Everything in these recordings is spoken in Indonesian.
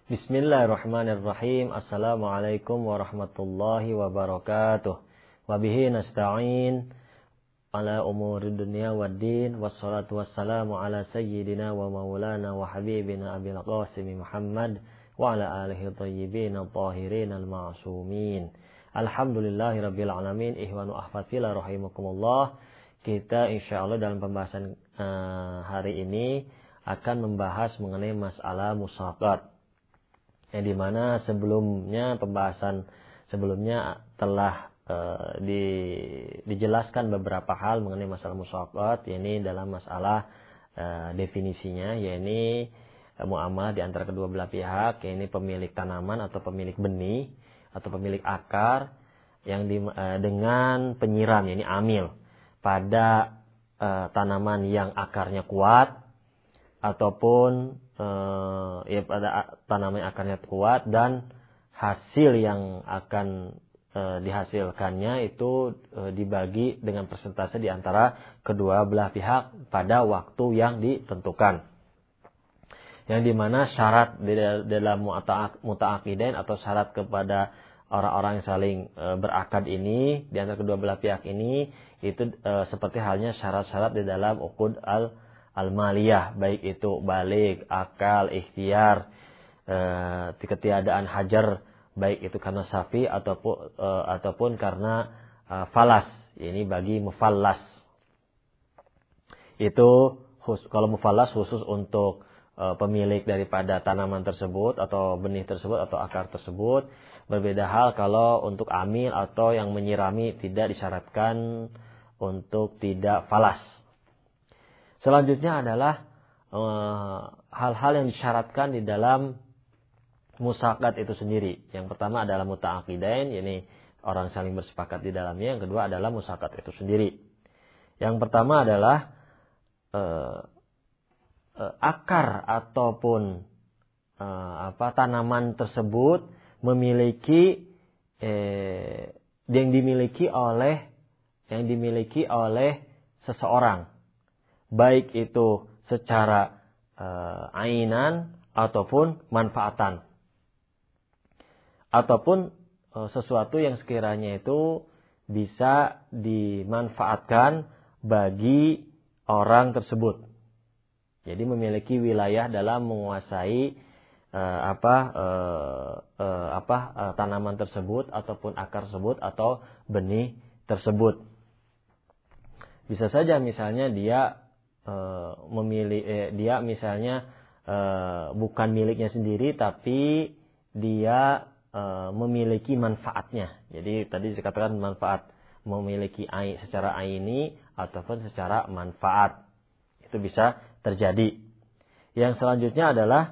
Bismillahirrahmanirrahim. Assalamualaikum warahmatullahi wabarakatuh. Wabihi nasta'in ala umuri dunya waddin. Wassalatu wassalamu ala sayyidina wa maulana wa habibina abil qasim Muhammad wa ala alihi tayyibin al-tahirin al-ma'sumin. Alhamdulillahi rabbil alamin. Ihwanu ahfadillah rahimakumullah. Kita insyaallah dalam pembahasan hari ini akan membahas mengenai masalah musaqat. Yang dimana pembahasan sebelumnya telah dijelaskan beberapa hal mengenai masalah musaqat, yakni dalam masalah definisinya, yakni muamalah di antara kedua belah pihak, yakni pemilik tanaman atau pemilik benih atau pemilik akar yang dengan penyiram, yakni amil pada tanaman yang akarnya kuat ataupun pada tanaman yang akarnya kuat dan hasil yang akan dihasilkannya itu dibagi dengan persentase di antara kedua belah pihak pada waktu yang ditentukan. Yang dimana syarat dalam muta'aqidain atau syarat kepada orang-orang yang saling berakad ini di antara kedua belah pihak ini itu seperti halnya syarat-syarat di dalam uqud al-maliyah, baik itu balik, akal, ikhtiar, ketiadaan hajar, baik itu karena safi ataupun karena falas, ini bagi mufallas. Itu kalau mufallas khusus untuk pemilik daripada tanaman tersebut atau benih tersebut atau akar tersebut. Berbeda hal kalau untuk amil atau yang menyirami tidak disyaratkan untuk tidak falas. Selanjutnya adalah hal-hal yang disyaratkan di dalam musaqat itu sendiri. Yang pertama adalah muta'aqidain, yakni orang saling bersepakat di dalamnya. Yang kedua adalah musaqat itu sendiri. Yang pertama adalah akar ataupun tanaman tersebut memiliki yang dimiliki oleh seseorang. Baik itu secara ainan ataupun manfaatan. Ataupun sesuatu yang sekiranya itu bisa dimanfaatkan bagi orang tersebut. Jadi memiliki wilayah dalam menguasai tanaman tersebut ataupun akar tersebut atau benih tersebut. Bisa saja misalnya dia dia misalnya bukan miliknya sendiri, tapi dia memiliki manfaatnya. Jadi tadi dikatakan manfaat, memiliki secara aini ataupun secara manfaat. Itu bisa terjadi. Yang selanjutnya adalah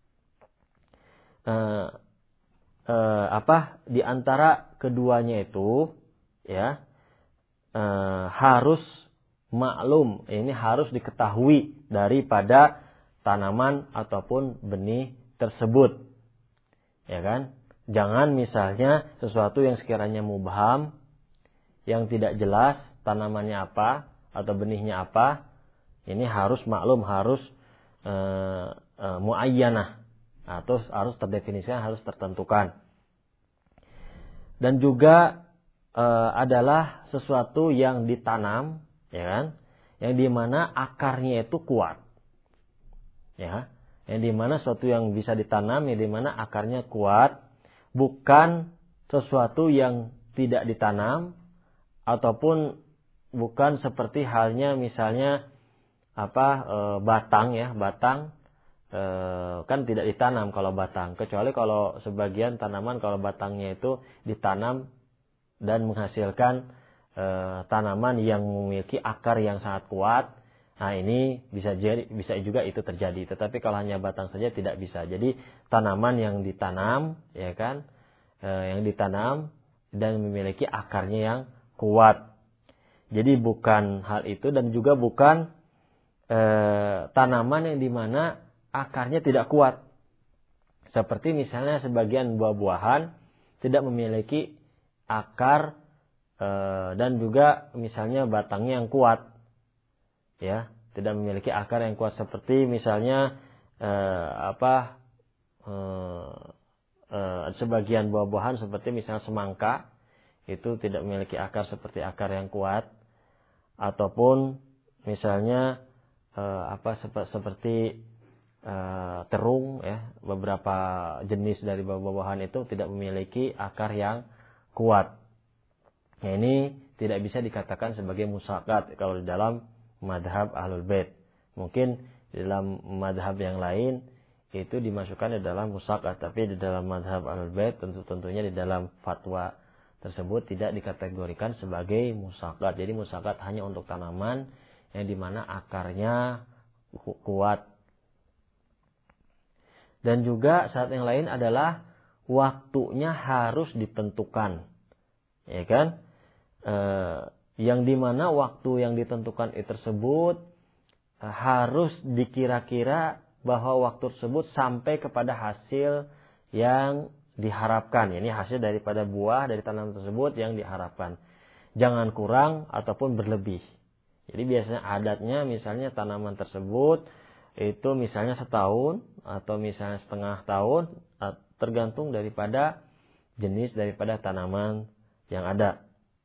di antara keduanya itu ya harus maklum, ini harus diketahui daripada tanaman ataupun benih tersebut. Ya kan? Jangan misalnya sesuatu yang sekiranya mubham, yang tidak jelas tanamannya apa atau benihnya apa, ini harus maklum, harus muayyanah, atau harus terdefinisikan, harus tertentukan. Dan juga adalah sesuatu yang ditanam, ya kan, yang dimana akarnya itu kuat, ya, yang dimana sesuatu yang bisa ditanam, yang dimana akarnya kuat, bukan sesuatu yang tidak ditanam, ataupun bukan seperti halnya misalnya batang, ya, batang kan tidak ditanam kalau batang, kecuali kalau sebagian tanaman kalau batangnya itu ditanam dan menghasilkan tanaman yang memiliki akar yang sangat kuat. Nah, ini bisa juga itu terjadi. Tetapi kalau hanya batang saja tidak bisa. Jadi tanaman yang ditanam, ya kan, yang ditanam dan memiliki akarnya yang kuat. Jadi bukan hal itu, dan juga bukan tanaman yang dimana akarnya tidak kuat. Seperti misalnya sebagian buah-buahan tidak memiliki akar dan juga misalnya batangnya yang kuat, ya, tidak memiliki akar yang kuat, seperti misalnya sebagian buah-buahan seperti misalnya semangka itu tidak memiliki akar seperti akar yang kuat, ataupun misalnya seperti terung ya, beberapa jenis dari buah-buahan itu tidak memiliki akar yang kuat. Nah, ini tidak bisa dikatakan sebagai musaqqat kalau di dalam madhab Ahlul Bait. Mungkin di dalam madhab yang lain itu dimasukkan di dalam musaqqat, tapi di dalam madhab Ahlul Bait tentunya di dalam fatwa tersebut tidak dikategorikan sebagai musaqqat. Jadi musaqqat hanya untuk tanaman yang dimana akarnya kuat. Dan juga syarat yang lain adalah waktunya harus ditentukan, ya kan? Yang dimana waktu yang ditentukan itu tersebut harus dikira-kira bahwa waktu tersebut sampai kepada hasil yang diharapkan. Ini hasil daripada buah dari tanaman tersebut yang diharapkan. Jangan kurang ataupun berlebih. Jadi biasanya adatnya misalnya tanaman tersebut itu misalnya setahun atau misalnya setengah tahun, tergantung daripada jenis daripada tanaman yang ada.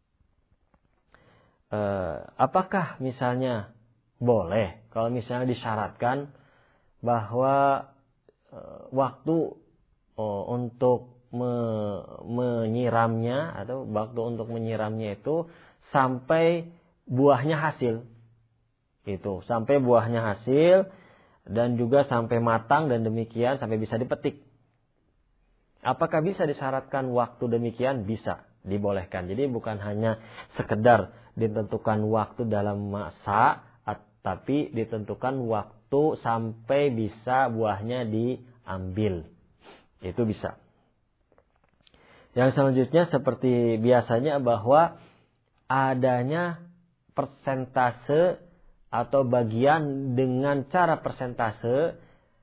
Apakah misalnya boleh kalau misalnya disyaratkan bahwa waktu untuk menyiramnya atau waktu untuk menyiramnya itu sampai buahnya hasil. Itu sampai buahnya hasil dan juga sampai matang dan demikian sampai bisa dipetik. Apakah bisa disyaratkan waktu demikian? Bisa, dibolehkan. Jadi bukan hanya sekedar ditentukan waktu dalam masa, tapi ditentukan waktu sampai bisa buahnya diambil. Itu bisa. Yang selanjutnya seperti biasanya bahwa adanya persentase atau bagian dengan cara persentase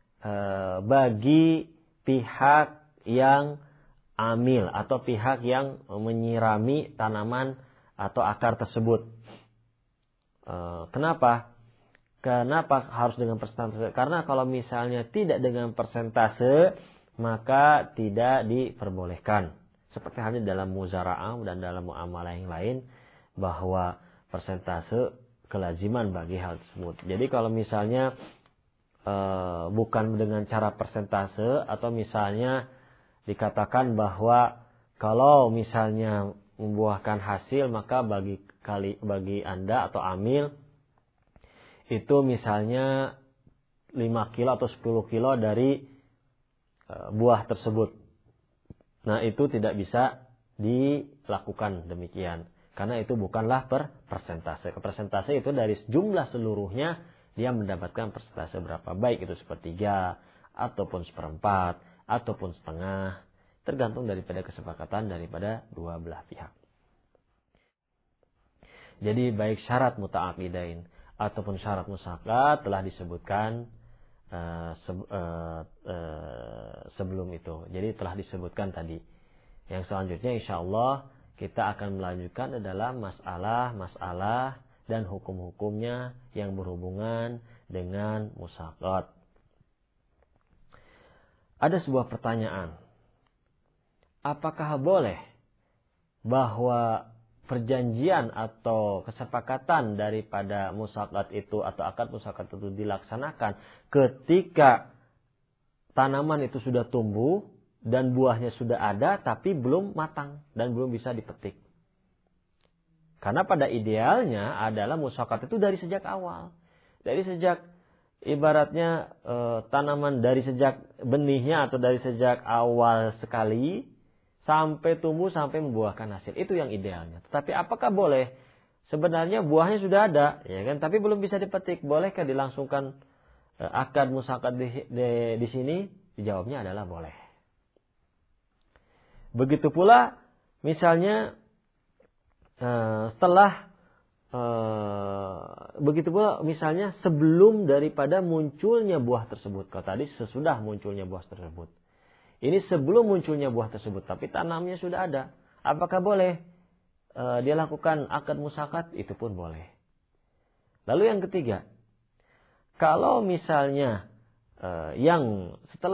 bagi pihak yang amil atau pihak yang menyirami tanaman atau akar tersebut. Kenapa harus dengan persentase? Karena kalau misalnya tidak dengan persentase maka tidak diperbolehkan. Seperti halnya dalam muzara'ah dan dalam muamalah yang lain bahwa persentase kelaziman bagi hal tersebut. Jadi kalau misalnya bukan dengan cara persentase atau misalnya dikatakan bahwa kalau misalnya membuahkan hasil maka bagi Anda atau amil itu misalnya 5 kilo atau 10 kilo dari buah tersebut. Nah, itu tidak bisa dilakukan demikian. Karena itu bukanlah persentase. Persentase itu dari jumlah seluruhnya dia mendapatkan persentase berapa. Baik itu sepertiga, ataupun seperempat, ataupun setengah. Tergantung daripada kesepakatan daripada dua belah pihak. Jadi baik syarat muta'aqidain ataupun syarat musaqqat telah disebutkan sebelum itu. Jadi telah disebutkan tadi. Yang selanjutnya insyaallah kita akan melanjutkan adalah masalah dan hukum-hukumnya yang berhubungan dengan musaqqat. Ada sebuah pertanyaan. Apakah boleh bahwa perjanjian atau kesepakatan daripada musaqqat itu atau akad musaqqat itu dilaksanakan ketika tanaman itu sudah tumbuh dan buahnya sudah ada tapi belum matang dan belum bisa dipetik? Karena pada idealnya adalah musaqqat itu dari sejak awal. Dari sejak ibaratnya tanaman dari sejak benihnya atau dari sejak awal sekali sampai tumbuh sampai membuahkan hasil. Itu yang idealnya. Tetapi apakah boleh? Sebenarnya buahnya sudah ada, ya kan? Tapi belum bisa dipetik. Bolehkah dilangsungkan akad musaqqat di sini? Dijawabnya adalah boleh. Begitu pula misalnya begitu pula misalnya sebelum daripada munculnya buah tersebut. Kalau tadi sesudah munculnya buah tersebut. Ini sebelum munculnya buah tersebut, tapi tanamnya sudah ada. Apakah boleh dia lakukan akad musaqqat? Itu pun boleh. Lalu yang ketiga, kalau misalnya yang setelah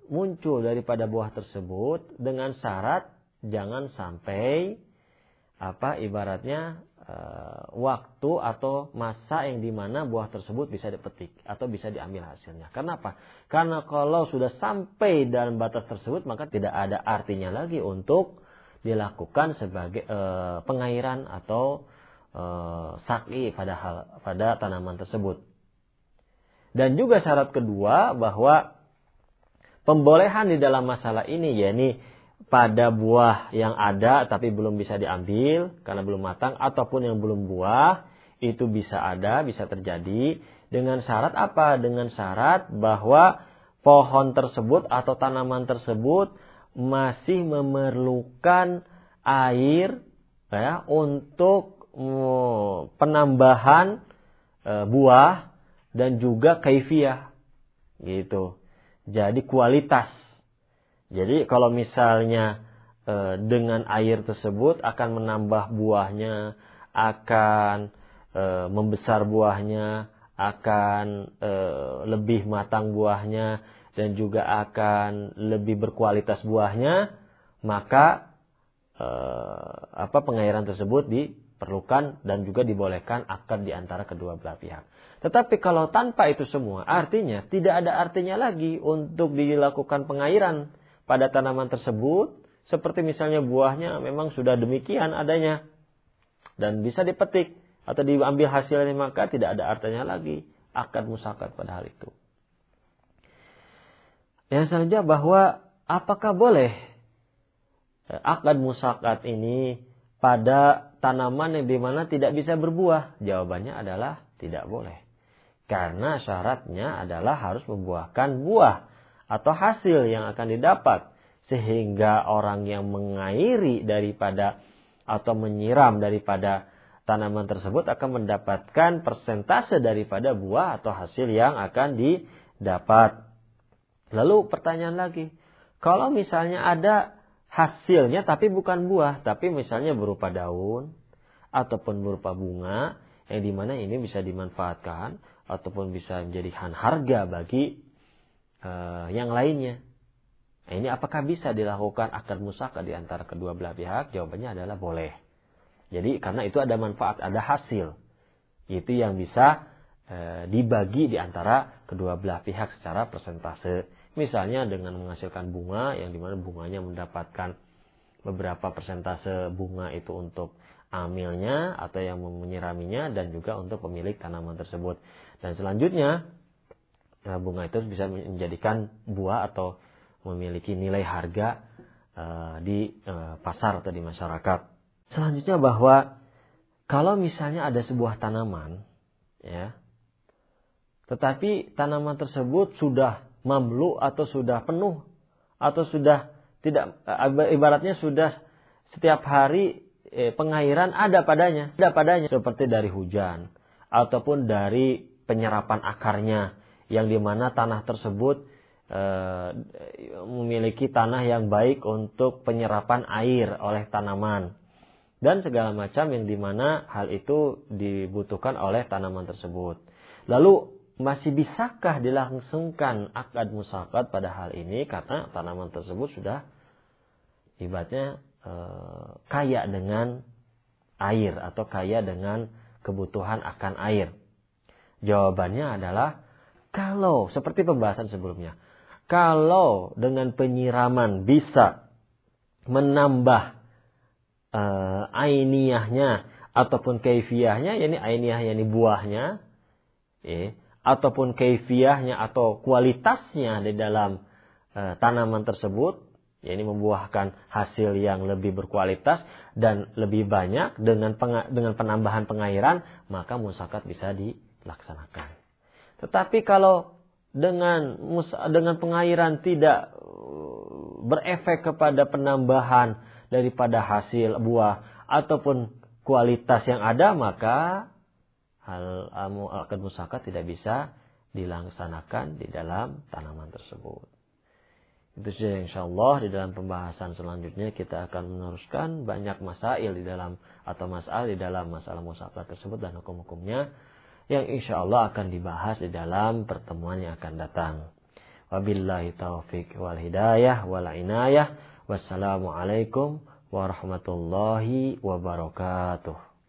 muncul daripada buah tersebut dengan syarat jangan sampai ibaratnya waktu atau masa yang dimana buah tersebut bisa dipetik atau bisa diambil hasilnya. Kenapa? Karena kalau sudah sampai dalam batas tersebut maka tidak ada artinya lagi untuk dilakukan sebagai pengairan atau saqi pada tanaman tersebut. Dan juga syarat kedua bahwa pembolehan di dalam masalah ini yakni pada buah yang ada tapi belum bisa diambil karena belum matang ataupun yang belum buah itu bisa ada, bisa terjadi dengan syarat apa? Dengan syarat bahwa pohon tersebut atau tanaman tersebut masih memerlukan air ya untuk penambahan buah dan juga kaifiyah gitu. Jadi kualitas. Jadi kalau misalnya dengan air tersebut akan menambah buahnya, akan membesar buahnya, akan lebih matang buahnya dan juga akan lebih berkualitas buahnya, maka pengairan tersebut diperlukan dan juga dibolehkan akad di antara kedua belah pihak. Tetapi kalau tanpa itu semua, artinya tidak ada artinya lagi untuk dilakukan pengairan pada tanaman tersebut, seperti misalnya buahnya memang sudah demikian adanya dan bisa dipetik atau diambil hasilnya, maka tidak ada artinya lagi akad musaqat pada hal itu. Yang selanjutnya bahwa apakah boleh akad musaqat ini pada tanaman yang dimana tidak bisa berbuah? Jawabannya adalah tidak boleh. Karena syaratnya adalah harus membuahkan buah atau hasil yang akan didapat. Sehingga orang yang mengairi daripada atau menyiram daripada tanaman tersebut akan mendapatkan persentase daripada buah atau hasil yang akan didapat. Lalu pertanyaan lagi, kalau misalnya ada hasilnya tapi bukan buah, tapi misalnya berupa daun ataupun berupa bunga, yang dimana ini bisa dimanfaatkan ataupun bisa menjadikan harga bagi yang lainnya. Nah, ini apakah bisa dilakukan akad musaqat di antara kedua belah pihak? Jawabannya adalah boleh. Jadi karena itu ada manfaat, ada hasil. Itu yang bisa dibagi di antara kedua belah pihak secara persentase. Misalnya dengan menghasilkan bunga yang dimana bunganya mendapatkan beberapa persentase bunga itu untuk amilnya atau yang menyiraminya dan juga untuk pemilik tanaman tersebut. Dan selanjutnya bunga itu bisa menjadikan buah atau memiliki nilai harga di pasar atau di masyarakat. Selanjutnya bahwa kalau misalnya ada sebuah tanaman ya, tetapi tanaman tersebut sudah mamlu atau sudah penuh atau sudah tidak, ibaratnya sudah setiap hari pengairan ada padanya seperti dari hujan ataupun dari penyerapan akarnya yang dimana tanah tersebut memiliki tanah yang baik untuk penyerapan air oleh tanaman dan segala macam yang dimana hal itu dibutuhkan oleh tanaman tersebut. Lalu masih bisakah dilangsungkan akad musaqat pada hal ini karena tanaman tersebut sudah ibaratnya kaya dengan air atau kaya dengan kebutuhan akan air? Jawabannya adalah kalau seperti pembahasan sebelumnya, kalau dengan penyiraman bisa menambah ainiyahnya ataupun kaifiyahnya, yakni ainiyah yakni buahnya, ataupun kaifiyahnya atau kualitasnya di dalam tanaman tersebut, yakni membuahkan hasil yang lebih berkualitas dan lebih banyak dengan penambahan pengairan, maka musaqat bisa dilaksanakan. Tetapi kalau dengan pengairan tidak berefek kepada penambahan daripada hasil buah ataupun kualitas yang ada, maka akad musaqat tidak bisa dilaksanakan di dalam tanaman tersebut. Itu saja insyaallah. Di dalam pembahasan selanjutnya kita akan meneruskan banyak masail di dalam masalah musaqat tersebut dan hukum-hukumnya yang insyaallah akan dibahas di dalam pertemuan yang akan datang. Wabillahi taufiq wal hidayah wal inayah. Wassalamualaikum warahmatullahi wabarakatuh.